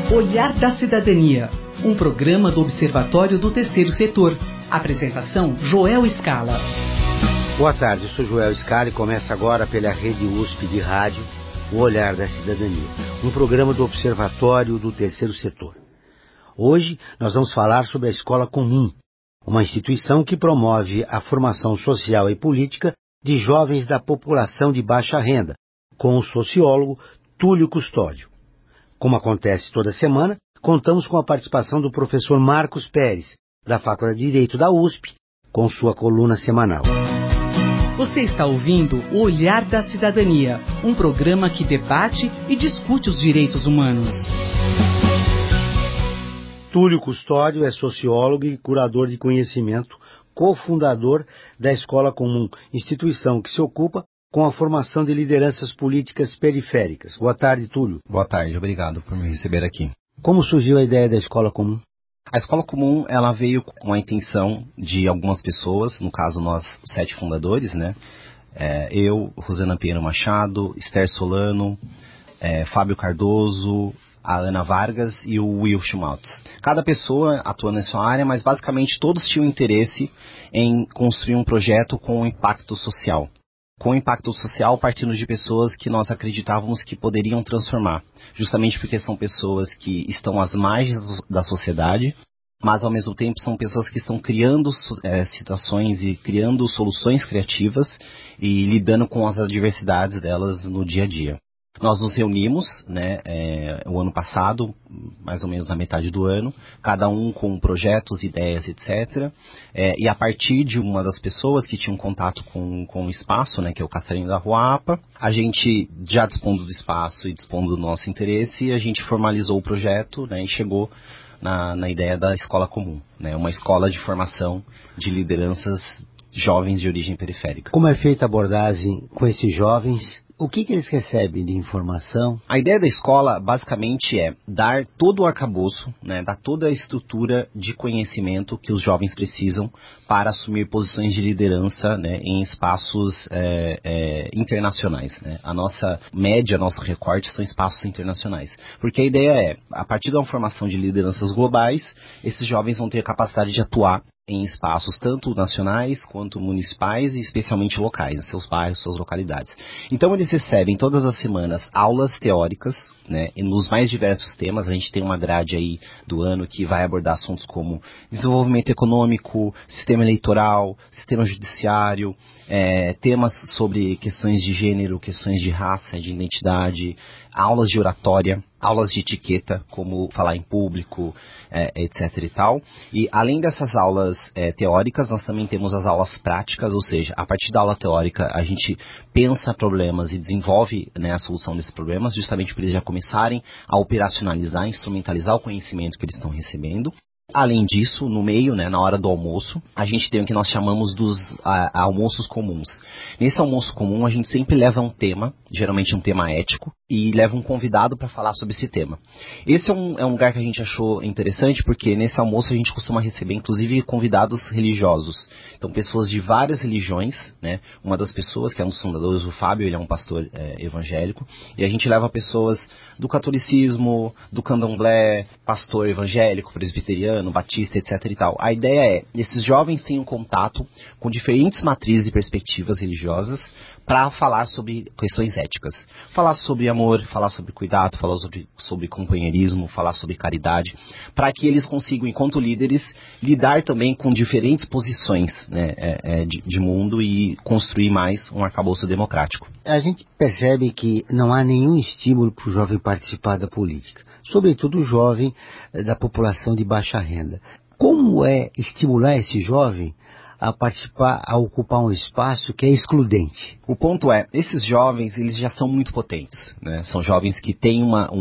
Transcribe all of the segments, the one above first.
Olhar da Cidadania, um programa do Observatório do Terceiro Setor. Apresentação, Joel Scala. Boa tarde, eu sou Joel Scala e começa agora pela Rede USP de Rádio, o Olhar da Cidadania, um programa do Observatório do Terceiro Setor. Hoje nós vamos falar sobre a Escola Comum, uma instituição que promove a formação social e política de jovens da população de baixa renda, com o sociólogo Túlio Custódio. Como acontece toda semana, contamos com a participação do professor Marcos Pérez, da Faculdade de Direito da USP, com sua coluna semanal. Você está ouvindo o Olhar da Cidadania, um programa que debate e discute os direitos humanos. Túlio Custódio é sociólogo e curador de conhecimento, cofundador da Escola Comum, instituição que se ocupa com a formação de lideranças políticas periféricas. Boa tarde, Túlio. Boa tarde, obrigado por me receber aqui. Como surgiu a ideia da Escola Comum? A Escola Comum, ela veio com a intenção de algumas pessoas, no caso nós 7 fundadores, né? Eu, Rosana Pinheiro Machado, Esther Solano, Fábio Cardoso, a Ana Vargas e o Will Schmaltz. Cada pessoa atua na sua área, mas basicamente todos tinham interesse em construir um projeto com impacto social. Com impacto social partindo de pessoas que nós acreditávamos que poderiam transformar, justamente porque são pessoas que estão às margens da sociedade, mas ao mesmo tempo são pessoas que estão criando situações e criando soluções criativas e lidando com as adversidades delas no dia a dia. Nós nos reunimos, né, o ano passado, mais ou menos na metade do ano, cada um com projetos, ideias, etc. E a partir de uma das pessoas que tinha um contato com o espaço, né, que é o Castelinho da Ruapa, a gente, já dispondo do espaço e dispondo do nosso interesse, a gente formalizou o projeto, né, e chegou na ideia da Escola Comum, né, uma escola de formação de lideranças jovens de origem periférica. Como é feita a abordagem com esses jovens? O que eles recebem de informação? A ideia da escola, basicamente, é dar todo o arcabouço, né, dar toda a estrutura de conhecimento que os jovens precisam para assumir posições de liderança, né, em espaços internacionais, né. A nossa média, nosso recorte são espaços internacionais. Porque a ideia é, a partir de uma formação de lideranças globais, esses jovens vão ter a capacidade de atuar em espaços tanto nacionais quanto municipais e especialmente locais, em seus bairros, suas localidades. Então eles recebem todas as semanas aulas teóricas, né, e nos mais diversos temas. A gente tem uma grade aí do ano que vai abordar assuntos como desenvolvimento econômico, sistema eleitoral, sistema judiciário, temas sobre questões de gênero, questões de raça, de identidade, aulas de oratória, aulas de etiqueta, como falar em público, etc e tal. E além dessas aulas teóricas, nós também temos as aulas práticas, ou seja, a partir da aula teórica a gente pensa problemas e desenvolve, né, a solução desses problemas, justamente para eles já começarem a operacionalizar, instrumentalizar o conhecimento que eles estão recebendo. Além disso, no meio, né, na hora do almoço, a gente tem o que nós chamamos dos almoços comuns. Nesse almoço comum, a gente sempre leva um tema, geralmente um tema ético, e leva um convidado para falar sobre esse tema. Esse é um lugar que a gente achou interessante, porque nesse almoço a gente costuma receber, inclusive, convidados religiosos. Então, pessoas de várias religiões, né? Uma das pessoas, que é um dos fundadores, o Fábio, ele é um pastor evangélico, e a gente leva pessoas do catolicismo, do candomblé, pastor evangélico, presbiteriano, batista, etc e tal. A ideia é, esses jovens tenham contato com diferentes matrizes e perspectivas religiosas para falar sobre questões éticas. Falar sobre amor, falar sobre cuidado, falar sobre companheirismo, falar sobre caridade, para que eles consigam, enquanto líderes, lidar também com diferentes posições, né, de mundo e construir mais um arcabouço democrático. A gente percebe que não há nenhum estímulo para o jovem participar da política, sobretudo o jovem da população de baixa renda. Como é estimular esse jovem a participar, a ocupar um espaço que é excludente? O ponto é, esses jovens, eles já são muito potentes, né? São jovens que têm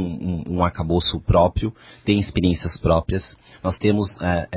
um arcabouço próprio, têm experiências próprias. Nós temos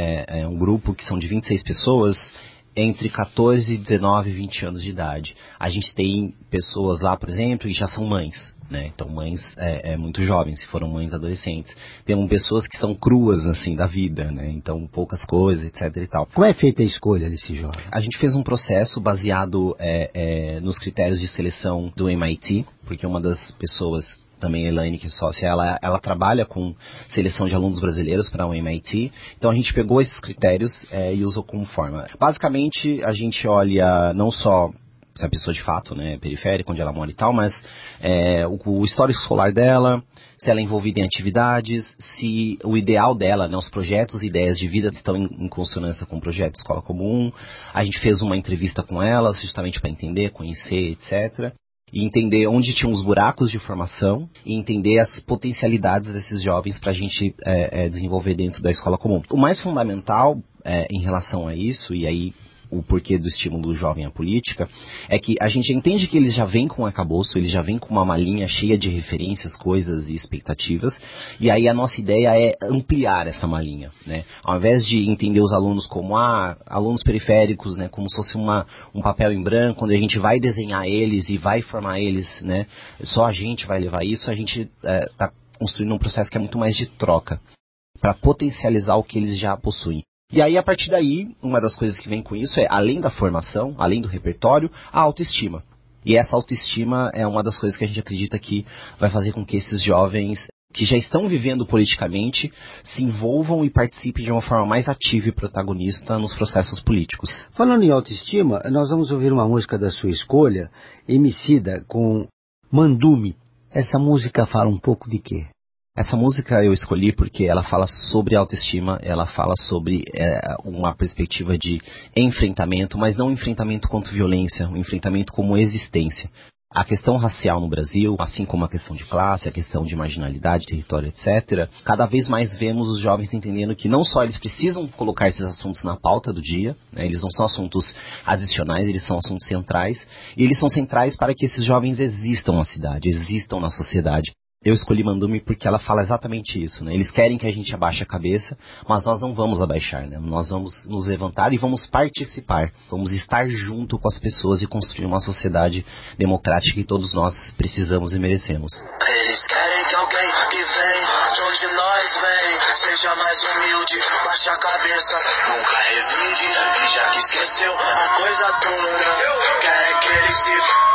um grupo que são de 26 pessoas, entre 14, 19 e 20 anos de idade. A gente tem pessoas lá, por exemplo, que já são mães, né? Então mães muito jovens, se foram mães adolescentes. Temos pessoas que são cruas, assim, da vida, né? Então poucas coisas, etc e tal. Como é feita a escolha desse jovem? A gente fez um processo baseado nos critérios de seleção do MIT, porque uma das pessoas também a Elaine, que é sócia, ela trabalha com seleção de alunos brasileiros para o MIT. Então a gente pegou esses critérios e usou como forma. Basicamente, a gente olha não só se a pessoa de fato, né, é periférica, onde ela mora e tal, mas o histórico escolar dela, se ela é envolvida em atividades, se o ideal dela, né, os projetos e ideias de vida estão em consonância com o projeto Escola Comum. A gente fez uma entrevista com ela, justamente para entender, conhecer, etc. E entender onde tinham os buracos de formação e entender as potencialidades desses jovens para a gente desenvolver dentro da Escola Comum. O mais fundamental em relação a isso, e aí o porquê do estímulo do jovem à política, é que a gente entende que eles já vêm com um arcabouço, eles já vêm com uma malinha cheia de referências, coisas e expectativas, e aí a nossa ideia é ampliar essa malinha, né? Ao invés de entender os alunos como alunos periféricos, né, como se fosse um papel em branco, onde a gente vai desenhar eles e vai formar eles, né, só a gente vai levar isso, a gente está construindo um processo que é muito mais de troca, para potencializar o que eles já possuem. E aí, a partir daí, uma das coisas que vem com isso é, além da formação, além do repertório, a autoestima. E essa autoestima é uma das coisas que a gente acredita que vai fazer com que esses jovens que já estão vivendo politicamente se envolvam e participem de uma forma mais ativa e protagonista nos processos políticos. Falando em autoestima, nós vamos ouvir uma música da sua escolha, Emicida, com Mandume. Essa música fala um pouco de quê? Essa música eu escolhi porque ela fala sobre autoestima, ela fala sobre uma perspectiva de enfrentamento, mas não um enfrentamento contra violência, um enfrentamento como existência. A questão racial no Brasil, assim como a questão de classe, a questão de marginalidade, território, etc., cada vez mais vemos os jovens entendendo que não só eles precisam colocar esses assuntos na pauta do dia, né, eles não são assuntos adicionais, eles são assuntos centrais, e eles são centrais para que esses jovens existam na cidade, existam na sociedade. Eu escolhi Mandume porque ela fala exatamente isso, né? Eles querem que a gente abaixe a cabeça, mas nós não vamos abaixar, né? Nós vamos nos levantar e vamos participar. Vamos estar junto com as pessoas e construir uma sociedade democrática que todos nós precisamos e merecemos. Eles querem que alguém que vem de onde nós vem seja mais humilde, baixe a cabeça, nunca revide, que já que esqueceu a coisa toda. Querem que ele se...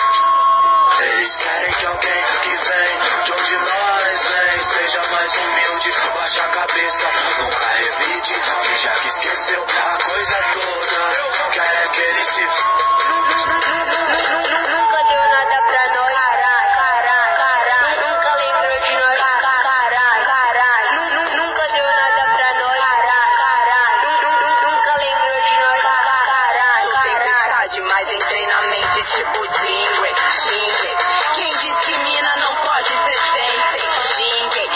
Eles querem que alguém que vem de onde nós vem seja mais humilde, baixe a cabeça, nunca revide, que já que esqueceu a coisa toda. Querem que ele se... Nunca deu nada pra nós, caralho, nunca lembrou de nós, caralho, nunca deu nada pra nós, caralho, nunca lembrou de nós, caralho. Tempestade, mas entrei na mente tipo Jingle. Quem diz que mina não pode ser sensei?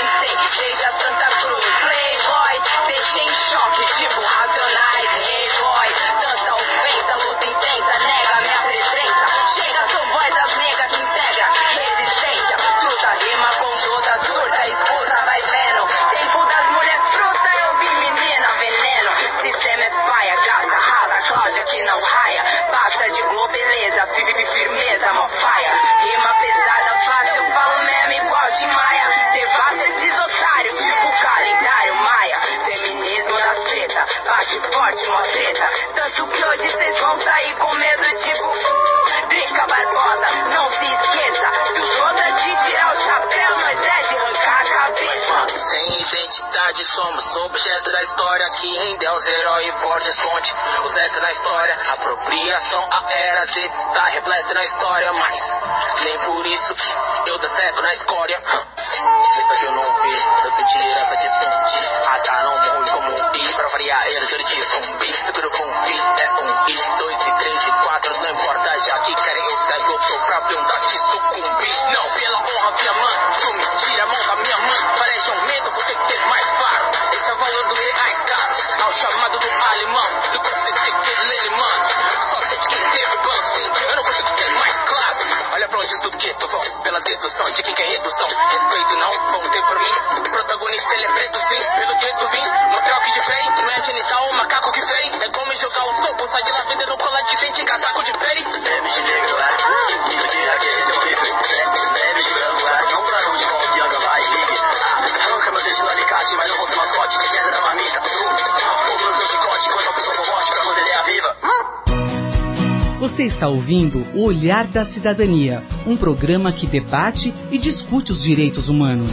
Seja Santa Cruz, Playboy, deixa em choque, tipo Racionais, Hey Boy, dança ofensa, luta intensa, nega minha presença, chega, sou voz das negas, integra, resistência, truta, rima com toda surda, escuta, vai vendo, tempo das mulher fruta, eu vi menina, veneno, sistema é paia, gata, rala, Cláudia que não raia, basta de globo, beleza, firmeza, mofaia, rima pesada, fácil, eu falo mesmo igual de Maia, devasta esses otários, tipo calendário Maia, feminismo da treta, bate forte, mó treta, tanto que hoje cês vão sair com medo, tipo, Drica Barbosa, não se esqueça, se os contra de tirar o chapéu, nós é de arrancar a cabeça. Sem identidade somos objeto da história, que em Deus herói forte esconde os etos na história, apropriação a era desses está repleto na história, mas nem por isso eu defeco na escória. Isso aqui eu não vi, eu senti essa de sentir, tá não morre como um I, pra variar energia de zumbi, seguro com um I, é um I, 2 e 3 e 4, não importa, já que querem esse é eu sou pra perguntar se sucumbir, não, pela honra minha mãe, tu me tira a mão da minha mãe, parece um medo, vou ter que ter mais claro, esse é o valor do reais caro, ao chamado do alemão, do que você quer ler, mano, só sente quem teve balancing, eu não consigo ser mais claro, olha pra onde estou que tô bom, pela dedução de quem quer redução, respeito não, vão ter por mim, o protagonista ele é preto sim, pelo que tu vim, mostrar o que de feio, não é genital, o macaco que fez, é como jogar o soco, sai de lá vendendo cola de dente em casaco de pele, bebe de negro, no dia que ele deu livre, bebe de branco, não pra não de confiança, vai ligue, arranca meu dedo no alicate, mas não vou ser mascote, que pedra da marmita, fogo no seu chicote, quando a pessoa for morte pra poder ler a viva. Você Você está ouvindo O Olhar da Cidadania, um programa que debate e discute os direitos humanos.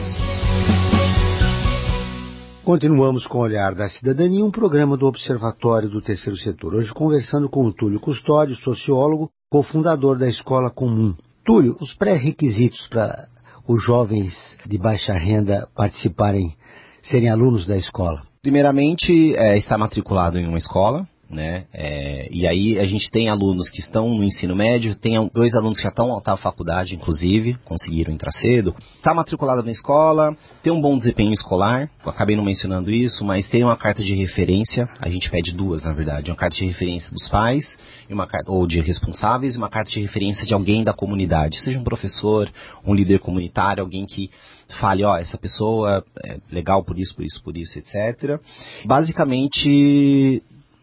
Continuamos com o Olhar da Cidadania, um programa do Observatório do Terceiro Setor. Hoje conversando com o Túlio Custódio, sociólogo, cofundador da Escola Comum. Túlio, os pré-requisitos para os jovens de baixa renda participarem, serem alunos da escola? Primeiramente, estar matriculado em uma escola, né? E aí a gente tem alunos que estão no ensino médio, tem 2 alunos que já estão na faculdade, inclusive, conseguiram entrar cedo. Está matriculado na escola, tem um bom desempenho escolar, eu acabei não mencionando isso, mas tem uma carta de referência, a gente pede 2, na verdade, uma carta de referência dos pais, ou de responsáveis, e uma carta de referência de alguém da comunidade, seja um professor, um líder comunitário, alguém que fale, essa pessoa é legal por isso, etc. Basicamente,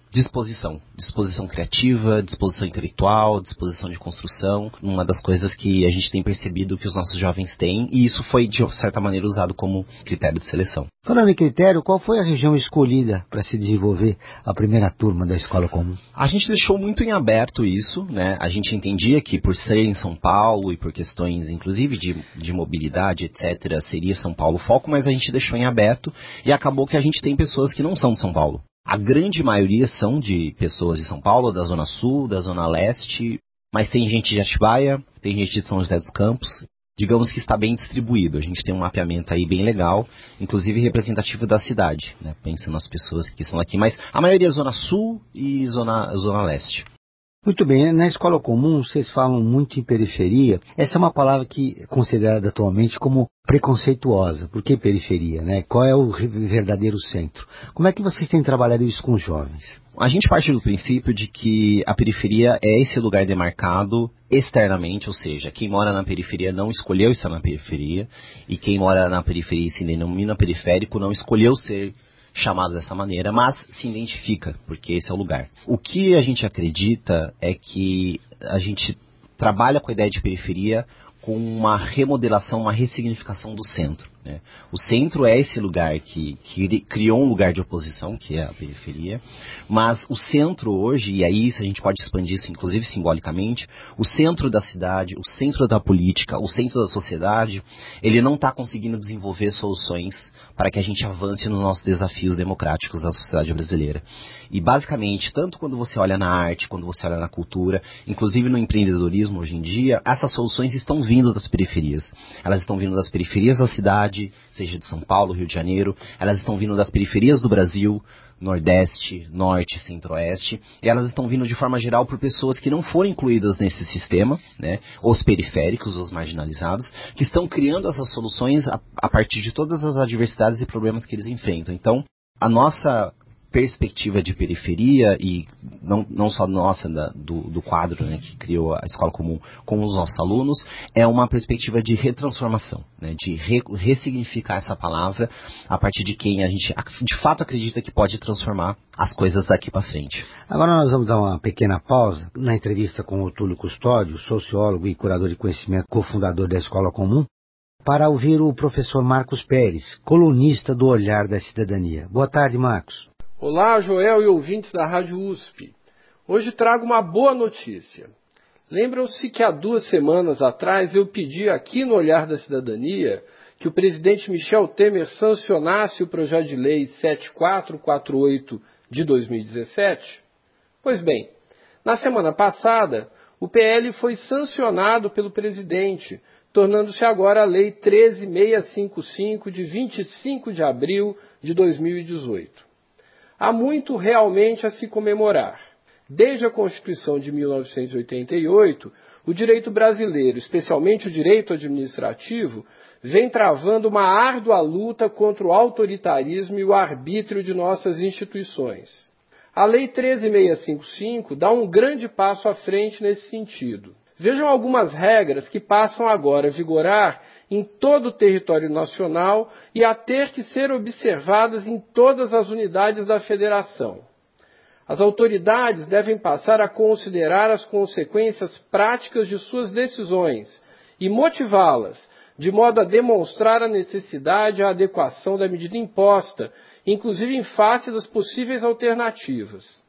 disposição criativa, disposição intelectual, disposição de construção, uma das coisas que a gente tem percebido que os nossos jovens têm, e isso foi, de certa maneira, usado como critério de seleção. Falando em critério, qual foi a região escolhida para se desenvolver a primeira turma da Escola Comum? A gente deixou muito em aberto isso, né? A gente entendia que por ser em São Paulo e por questões, inclusive, de mobilidade, etc., seria São Paulo o foco, mas a gente deixou em aberto e acabou que a gente tem pessoas que não são de São Paulo. A grande maioria são de pessoas de São Paulo, da Zona Sul, da Zona Leste, mas tem gente de Atibaia, tem gente de São José dos Campos. Digamos que está bem distribuído. A gente tem um mapeamento aí bem legal, inclusive representativo da cidade, né? Pensando nas pessoas que estão aqui, mas a maioria é Zona Sul e Zona Leste. Muito bem, na Escola Comum vocês falam muito em periferia. Essa é uma palavra que é considerada atualmente como preconceituosa. Por que periferia, né? Qual é o verdadeiro centro? Como é que vocês têm trabalhado isso com os jovens? A gente parte do princípio de que a periferia é esse lugar demarcado externamente, ou seja, quem mora na periferia não escolheu estar na periferia, e quem mora na periferia e se denomina periférico não escolheu ser chamado dessa maneira, mas se identifica, porque esse é o lugar. O que a gente acredita é que a gente trabalha com a ideia de periferia com uma remodelação, uma ressignificação do centro, né? O centro é esse lugar que criou um lugar de oposição, que é a periferia, mas o centro hoje, e aí se a gente pode expandir isso inclusive simbolicamente, o centro da cidade, o centro da política, o centro da sociedade, ele não está conseguindo desenvolver soluções para que a gente avance nos nossos desafios democráticos da sociedade brasileira. E basicamente, tanto quando você olha na arte, quando você olha na cultura, inclusive no empreendedorismo hoje em dia, essas soluções estão vindo das periferias. Elas estão vindo das periferias da cidade, seja de São Paulo, Rio de Janeiro, elas estão vindo das periferias do Brasil, Nordeste, Norte, Centro-Oeste, e elas estão vindo de forma geral por pessoas que não foram incluídas nesse sistema, né, os periféricos, os marginalizados, que estão criando essas soluções a partir de todas as adversidades e problemas que eles enfrentam. Então, a nossa perspectiva de periferia, e não só nossa, do quadro, né, que criou a Escola Comum com os nossos alunos, é uma perspectiva de retransformação, né, de ressignificar essa palavra a partir de quem a gente de fato acredita que pode transformar as coisas daqui para frente. Agora nós vamos dar uma pequena pausa na entrevista com o Túlio Custódio, sociólogo e curador de conhecimento, cofundador da Escola Comum, para ouvir o professor Marcos Pérez, colunista do Olhar da Cidadania. Boa tarde, Marcos. Olá, Joel e ouvintes da Rádio USP. Hoje trago uma boa notícia. Lembram-se que há 2 semanas atrás eu pedi aqui no Olhar da Cidadania que o presidente Michel Temer sancionasse o projeto de lei 7448 de 2017? Pois bem, na semana passada, o PL foi sancionado pelo presidente, tornando-se agora a Lei 13655 de 25 de abril de 2018. Há muito realmente a se comemorar. Desde a Constituição de 1988, o direito brasileiro, especialmente o direito administrativo, vem travando uma árdua luta contra o autoritarismo e o arbítrio de nossas instituições. A Lei 13655 dá um grande passo à frente nesse sentido. Vejam algumas regras que passam agora a vigorar em todo o território nacional e a ter que ser observadas em todas as unidades da federação. As autoridades devem passar a considerar as consequências práticas de suas decisões e motivá-las, de modo a demonstrar a necessidade e a adequação da medida imposta, inclusive em face das possíveis alternativas.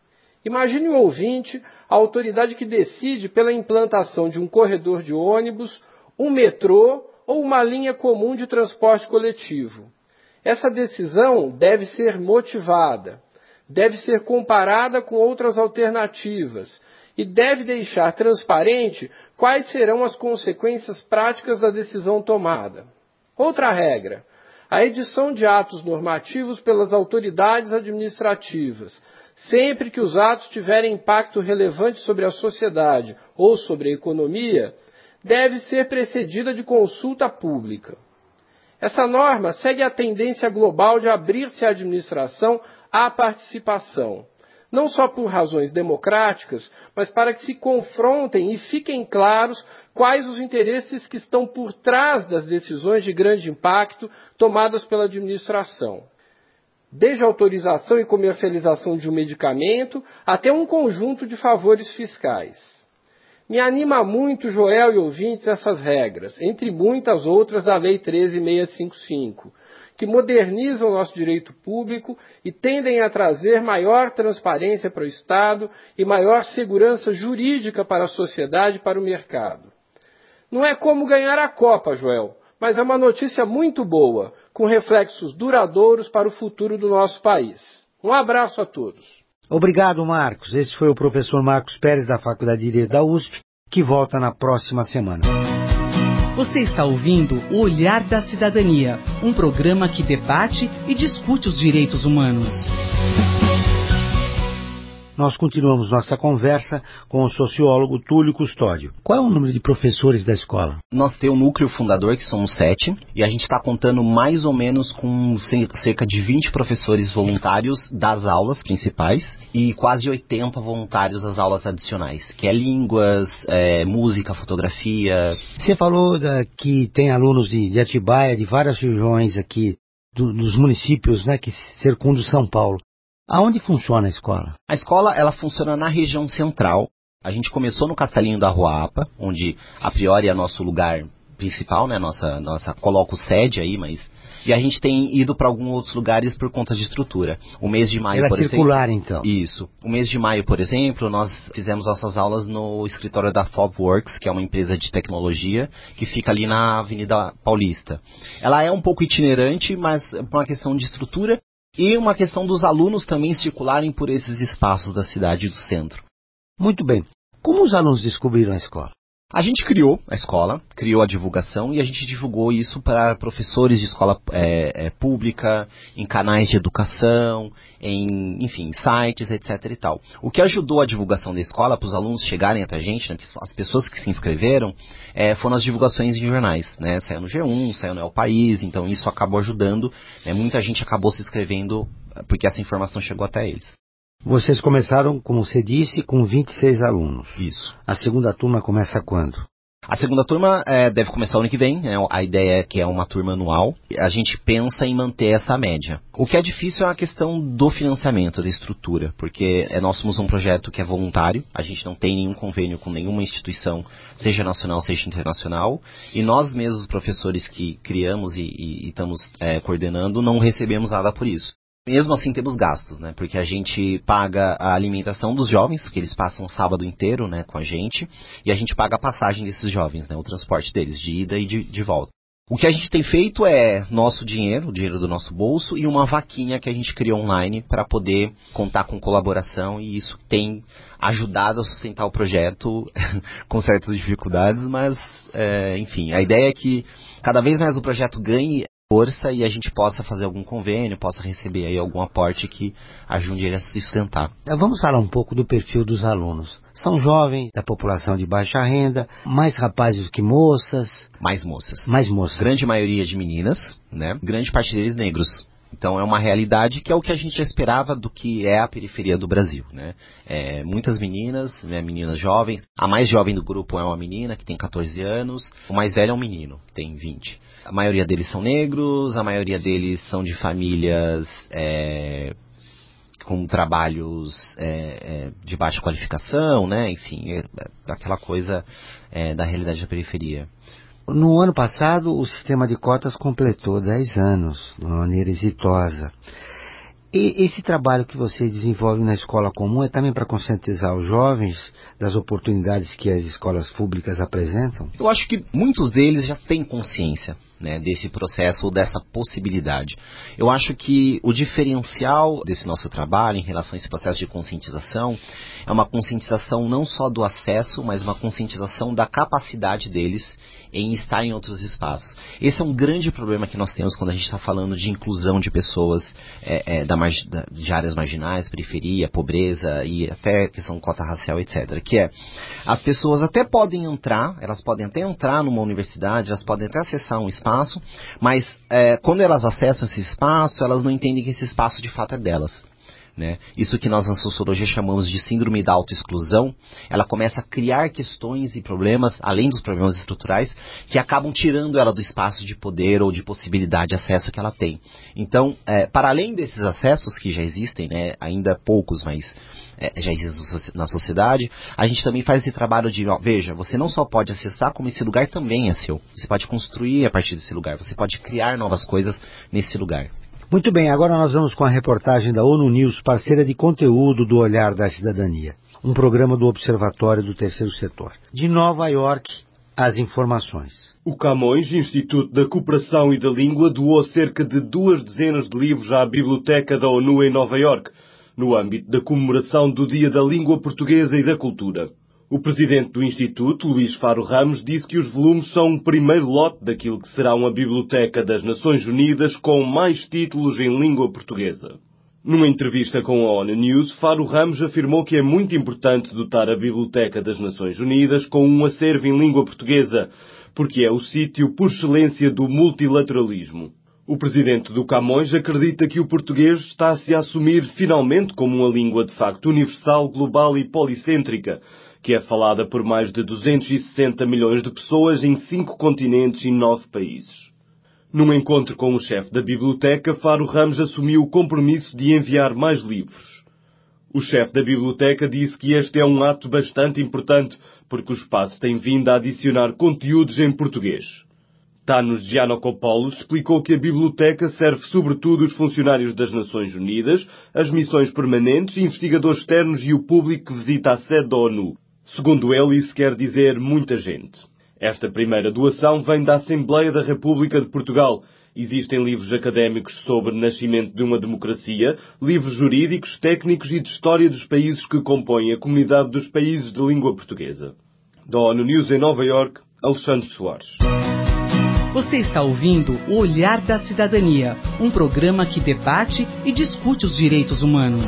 Imagine um ouvinte, a autoridade que decide pela implantação de um corredor de ônibus, um metrô ou uma linha comum de transporte coletivo. Essa decisão deve ser motivada, deve ser comparada com outras alternativas e deve deixar transparente quais serão as consequências práticas da decisão tomada. Outra regra: a edição de atos normativos pelas autoridades administrativas, sempre que os atos tiverem impacto relevante sobre a sociedade ou sobre a economia, deve ser precedida de consulta pública. Essa norma segue a tendência global de abrir-se à administração à participação, não só por razões democráticas, mas para que se confrontem e fiquem claros quais os interesses que estão por trás das decisões de grande impacto tomadas pela administração. Desde a autorização e comercialização de um medicamento até um conjunto de favores fiscais. Me anima muito, Joel e ouvintes, essas regras, entre muitas outras da Lei 13.655, que modernizam o nosso direito público e tendem a trazer maior transparência para o Estado e maior segurança jurídica para a sociedade e para o mercado. Não é como ganhar a Copa, Joel, mas é uma notícia muito boa, com reflexos duradouros para o futuro do nosso país. Um abraço a todos. Obrigado, Marcos. Esse foi o professor Marcos Pérez, da Faculdade de Direito da USP, que volta na próxima semana. Você está ouvindo O Olhar da Cidadania, um programa que debate e discute os direitos humanos. Nós continuamos nossa conversa com o sociólogo Túlio Custódio. Qual é o número de professores da escola? Nós temos o núcleo fundador, que somos 7, e a gente está contando mais ou menos com cerca de 20 professores voluntários das aulas principais e quase 80 voluntários das aulas adicionais, que é línguas, música, fotografia. Você falou que tem alunos de Atibaia, de várias regiões aqui, dos municípios, né, que circundam São Paulo. Aonde funciona a escola? A escola, ela funciona na região central. A gente começou no Castelinho da Ruapa, onde a priori é nosso lugar principal, né? Nossa coloca o sede aí, mas... E a gente tem ido para alguns outros lugares por conta de estrutura. O mês de maio, por exemplo... Ela é circular, então? Isso. O mês de maio, por exemplo, nós fizemos nossas aulas no escritório da Fobworks, que é uma empresa de tecnologia, que fica ali na Avenida Paulista. Ela é um pouco itinerante, mas por uma questão de estrutura, e uma questão dos alunos também circularem por esses espaços da cidade e do centro. Muito bem. Como os alunos descobriram a escola? A gente criou a escola, criou a divulgação e a gente divulgou isso para professores de escola pública, em canais de educação, enfim, sites, etc. e tal. O que ajudou a divulgação da escola para os alunos chegarem até a gente, né, as pessoas que se inscreveram, foram as divulgações em jornais, né? Saiu no G1, saiu no El País, então isso acabou ajudando, né? Muita gente acabou se inscrevendo porque essa informação chegou até eles. Vocês começaram, como você disse, com 26 alunos. Isso. A segunda turma começa quando? A segunda turma deve começar o ano que vem, né? A ideia é que é uma turma anual. A gente pensa em manter essa média. O que é difícil é a questão do financiamento, da estrutura, porque nós somos um projeto que é voluntário, a gente não tem nenhum convênio com nenhuma instituição, seja nacional, seja internacional, e nós mesmos, professores que criamos e estamos coordenando, não recebemos nada por isso. Mesmo assim temos gastos, né? Porque a gente paga a alimentação dos jovens, que eles passam o sábado inteiro, né, com a gente, e a gente paga a passagem desses jovens, né, o transporte deles, de ida e de volta. O que a gente tem feito é nosso dinheiro, o dinheiro do nosso bolso, e uma vaquinha que a gente criou online para poder contar com colaboração, e isso tem ajudado a sustentar o projeto com certas dificuldades, mas, enfim, a ideia é que cada vez mais o projeto ganhe força e a gente possa fazer algum convênio, possa receber aí algum aporte que ajude ele a se sustentar. Vamos falar um pouco do perfil dos alunos. São jovens, da população de baixa renda, mais rapazes do que moças? Mais moças. Mais moças. Grande maioria de meninas, né? Grande parte deles negros. Então é uma realidade que é o que a gente já esperava do que é a periferia do Brasil, né? Muitas meninas, né, meninas jovens. A mais jovem do grupo é uma menina que tem 14 anos. O mais velho é um menino, que tem 20. A maioria deles são negros, a maioria deles são de famílias com trabalhos de baixa qualificação, né? Enfim, aquela coisa da realidade da periferia. No ano passado, o sistema de cotas completou 10 anos, de uma maneira exitosa. E esse trabalho que vocês desenvolvem na escola comum é também para conscientizar os jovens das oportunidades que as escolas públicas apresentam? Eu acho que muitos deles já têm consciência, né, desse processo ou dessa possibilidade. Eu acho que o diferencial desse nosso trabalho em relação a esse processo de conscientização é uma conscientização não só do acesso, mas uma conscientização da capacidade deles em estar em outros espaços. Esse é um grande problema que nós temos quando a gente está falando de inclusão de pessoas de áreas marginais, periferia, pobreza e até questão de cota racial, etc. Que é, as pessoas até podem entrar, elas podem até entrar numa universidade, elas podem até acessar um espaço, mas quando elas acessam esse espaço, elas não entendem que esse espaço de fato é delas. Né? Isso que nós na sociologia chamamos de síndrome da autoexclusão, ela começa a criar questões e problemas, além dos problemas estruturais, que acabam tirando ela do espaço de poder ou de possibilidade de acesso que ela tem. Então, para além desses acessos que já existem, né, ainda poucos, mas já existem na sociedade, a gente também faz esse trabalho de, veja, você não só pode acessar, como esse lugar também é seu. Você pode construir a partir desse lugar, você pode criar novas coisas nesse lugar. Muito bem, agora nós vamos com a reportagem da ONU News, parceira de conteúdo do Olhar da Cidadania, um programa do Observatório do Terceiro Setor. De Nova York, as informações. O Camões, Instituto da Cooperação e da Língua, doou cerca de 2 dezenas de livros à Biblioteca da ONU em Nova York, no âmbito da comemoração do Dia da Língua Portuguesa e da Cultura. O presidente do Instituto, Luís Faro Ramos, disse que os volumes são um primeiro lote daquilo que será uma Biblioteca das Nações Unidas com mais títulos em língua portuguesa. Numa entrevista com a ONU News, Faro Ramos afirmou que é muito importante dotar a Biblioteca das Nações Unidas com um acervo em língua portuguesa, porque é o sítio por excelência do multilateralismo. O presidente do Camões acredita que o português está-se a assumir finalmente como uma língua de facto universal, global e policêntrica, que é falada por mais de 260 milhões de pessoas em 5 continentes e 9 países. Num encontro com o chefe da biblioteca, Faro Ramos assumiu o compromisso de enviar mais livros. O chefe da biblioteca disse que este é um ato bastante importante, porque o espaço tem vindo a adicionar conteúdos em português. Tanos Giannakopoulos explicou que a biblioteca serve sobretudo os funcionários das Nações Unidas, as missões permanentes, investigadores externos e o público que visita a sede da ONU. Segundo ele, isso quer dizer muita gente. Esta primeira doação vem da Assembleia da República de Portugal. Existem livros académicos sobre o nascimento de uma democracia, livros jurídicos, técnicos e de história dos países que compõem a comunidade dos países de língua portuguesa. Da ONU News em Nova York, Alexandre Soares. Você está ouvindo O Olhar da Cidadania, um programa que debate e discute os direitos humanos.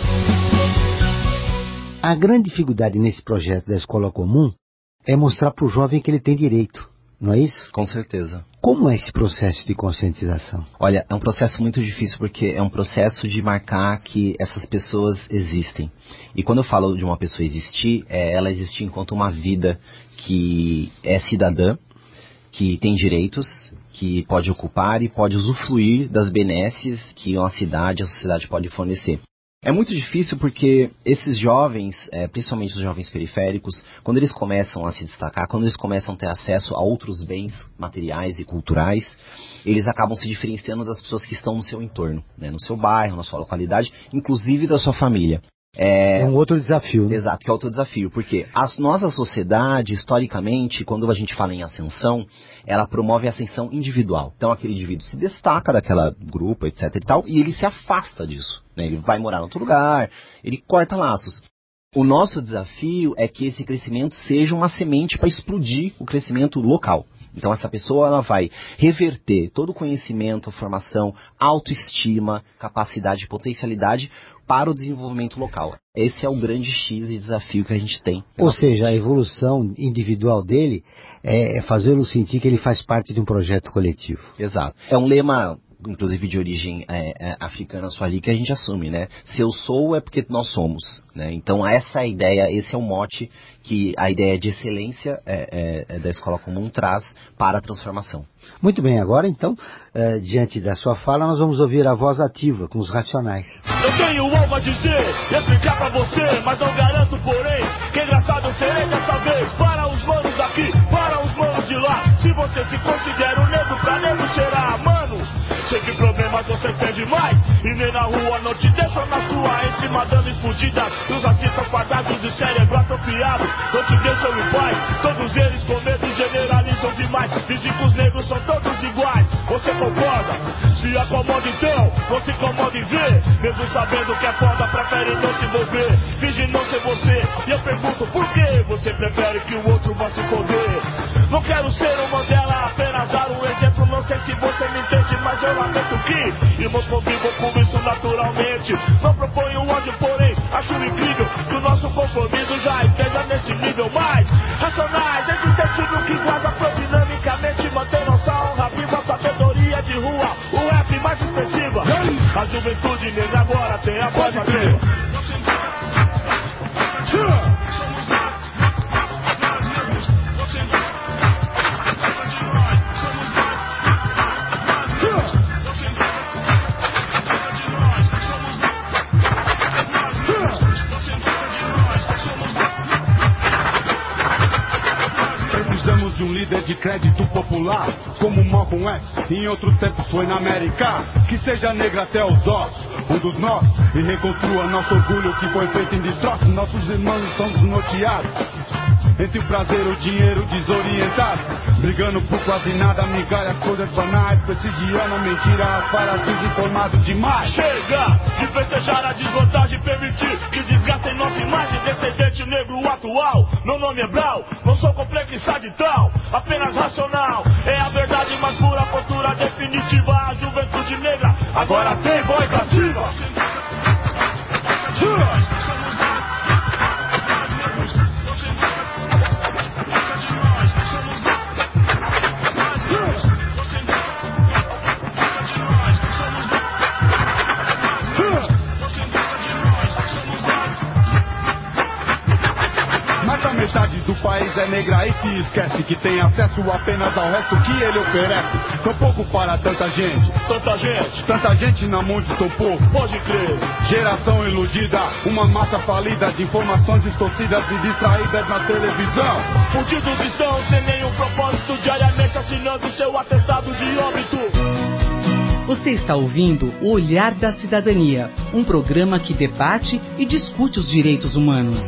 A grande dificuldade nesse projeto da escola comum é mostrar para o jovem que ele tem direito, não é isso? Com certeza. Como é esse processo de conscientização? Olha, é um processo muito difícil porque é um processo de marcar que essas pessoas existem. E quando eu falo de uma pessoa existir, ela existir enquanto uma vida que é cidadã, que tem direitos, que pode ocupar e pode usufruir das benesses que uma cidade, a sociedade pode fornecer. É muito difícil porque esses jovens, principalmente os jovens periféricos, quando eles começam a se destacar, quando eles começam a ter acesso a outros bens materiais e culturais, eles acabam se diferenciando das pessoas que estão no seu entorno, né, no seu bairro, na sua localidade, inclusive da sua família. É um outro desafio, né? Exato, que é outro desafio, porque a nossa sociedade, historicamente, quando a gente fala em ascensão, ela promove a ascensão individual. Então aquele indivíduo se destaca daquela grupo, etc e tal, e ele se afasta disso, né? Ele vai morar em outro lugar, ele corta laços. O nosso desafio é que esse crescimento seja uma semente para explodir o crescimento local. Então essa pessoa ela vai reverter todo o conhecimento, formação, autoestima, capacidade e potencialidade para o desenvolvimento local. Esse é o grande X e desafio que a gente tem. Ou seja, a evolução individual dele é fazê-lo sentir que ele faz parte de um projeto coletivo. Exato. É um lema, inclusive de origem africana suali, que a gente assume, né? Se eu sou é porque nós somos, né? Então essa é a ideia, esse é o mote que a ideia de excelência da escola comum traz para a transformação. Muito bem, agora então, diante da sua fala, nós vamos ouvir a voz ativa com os Racionais. Eu tenho algo a dizer, explicar pra você, mas não garanto, porém, que engraçado eu serei dessa vez. Para os manos daqui, para os manos de lá, se você se considera um negro pra nego cheirar, mano, sei que problema mas você tem demais. E nem na rua não te deixam na sua, entre madame explodidas e os racistas quadrados de cérebro atrofiado. Não te deixam em paz, todos eles com medo generalizam demais. Dizem que os negros são todos iguais. Você concorda? Se acomoda então, não se incomoda em ver. Mesmo sabendo que é foda, prefere não se envolver. Finge não ser você, e eu pergunto por que você prefere que o outro vá se foder. Não quero ser um Mandela, apenas dar um exemplo. Não sei se você me entende, mas eu lamento que irmãos convivam com isso naturalmente. Não proponho ódio, porém acho incrível que o nosso compromisso já esteja nesse nível mais racionais, existente no que guarda dinamicamente. Mantém nossa honra viva, sabedoria de rua, o rap mais expressiva. A juventude negra agora tem a voz ativa. De um líder de crédito popular, como Malcolm X, em outros tempos foi na América. Que seja negra até os ossos, um dos nossos, e reconstrua nosso orgulho que foi feito em destroços. Nossos irmãos são desnorteados, entre o prazer e o dinheiro desorientado, brigando por quase nada, migalhas, coisas banais, prestigiando a mentira, as falas desinformados demais. Chega de festejar a desvantagem, permitir que desgastem nossa imagem, descendente negro atual. Meu nome é Brau, não sou complexidade tal, apenas racional. É a verdade mais pura, postura definitiva. A juventude negra agora tem voz ativa. Metade do país é negra e se esquece que tem acesso apenas ao resto que ele oferece. Tão pouco para tanta gente. Tanta gente na mão de tão pouco. Pode crer. Geração iludida, uma massa falida de informações distorcidas e distraídas na televisão. Fudidos estão sem nenhum propósito, diariamente assinando seu atestado de óbito. Você está ouvindo O Olhar da Cidadania, um programa que debate e discute os direitos humanos.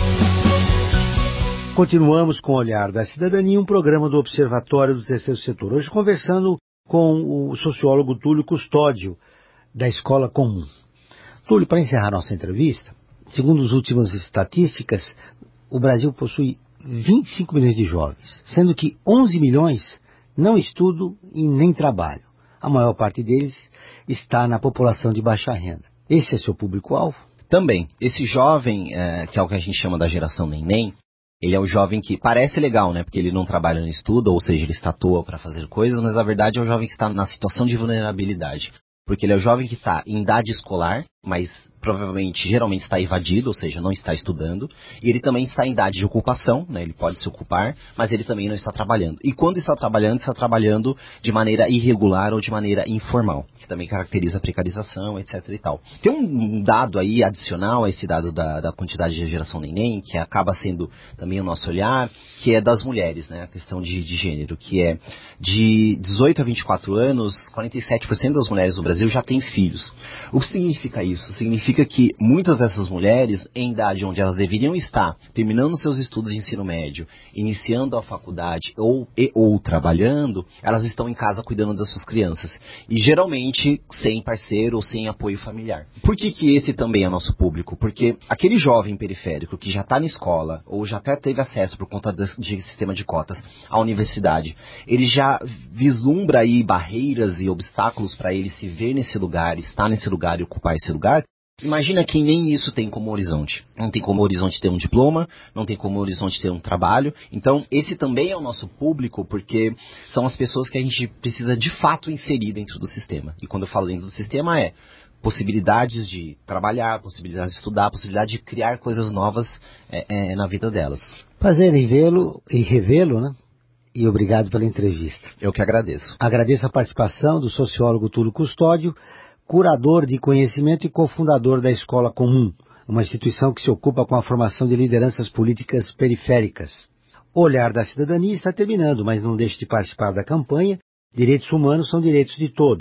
Continuamos com o Olhar da Cidadania, um programa do Observatório do Terceiro Setor. Hoje conversando com o sociólogo Túlio Custódio, da Escola Comum. Túlio, para encerrar nossa entrevista, segundo as últimas estatísticas, o Brasil possui 25 milhões de jovens, sendo que 11 milhões não estudam e nem trabalham. A maior parte deles está na população de baixa renda. Esse é seu público-alvo? Também. Esse jovem, que é o que a gente chama da geração neném, ele é o jovem que parece legal, né? Porque ele não trabalha, não estuda, ou seja, ele está à toa para fazer coisas, mas na verdade é o jovem que está na situação de vulnerabilidade. Porque ele é o jovem que está em idade escolar, mas provavelmente, geralmente está evadido, ou seja, não está estudando. E ele também está em idade de ocupação, né? Ele pode se ocupar, mas ele também não está trabalhando. E quando está trabalhando de maneira irregular ou de maneira informal, que também caracteriza a precarização, etc. e tal. Tem um dado aí adicional a esse dado da quantidade de geração neném, que acaba sendo também o nosso olhar, que é das mulheres, né? A questão de gênero, que é de 18 a 24 anos, 47% das mulheres no Brasil já têm filhos. O que significa isso? Significa que muitas dessas mulheres, em idade onde elas deveriam estar terminando seus estudos de ensino médio, iniciando a faculdade ou trabalhando, elas estão em casa cuidando das suas crianças. E geralmente sem parceiro ou sem apoio familiar. Por que esse também é nosso público? Porque aquele jovem periférico que já está na escola, ou já até teve acesso por conta de sistema de cotas à universidade, ele já vislumbra aí barreiras e obstáculos para ele se ver nesse lugar, estar nesse lugar e ocupar esse lugar. Imagina quem nem isso tem como horizonte. Não tem como horizonte ter um diploma, não tem como horizonte ter um trabalho. Então, esse também é o nosso público, porque são as pessoas que a gente precisa de fato inserir dentro do sistema. E quando eu falo dentro do sistema possibilidades de trabalhar, possibilidades de estudar, possibilidade de criar coisas novas na vida delas. Prazer em vê-lo e revê-lo, né? E obrigado pela entrevista. Eu que agradeço. Agradeço a participação do sociólogo Túlio Custódio, curador de conhecimento e cofundador da Escola Comum, uma instituição que se ocupa com a formação de lideranças políticas periféricas. O Olhar da Cidadania está terminando, mas não deixe de participar da campanha Direitos Humanos são direitos de todos,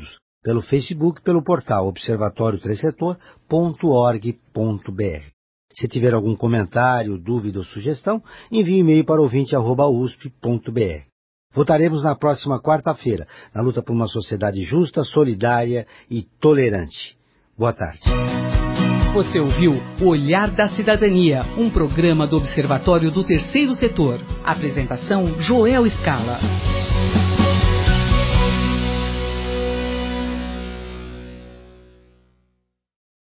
pelo Facebook, pelo portal observatório3setor.org.br. Se tiver algum comentário, dúvida ou sugestão, envie e-mail para ouvinte@usp.br. Votaremos na próxima quarta-feira, na luta por uma sociedade justa, solidária e tolerante. Boa tarde. Você ouviu O Olhar da Cidadania, um programa do Observatório do Terceiro Setor. Apresentação: Joel Scala.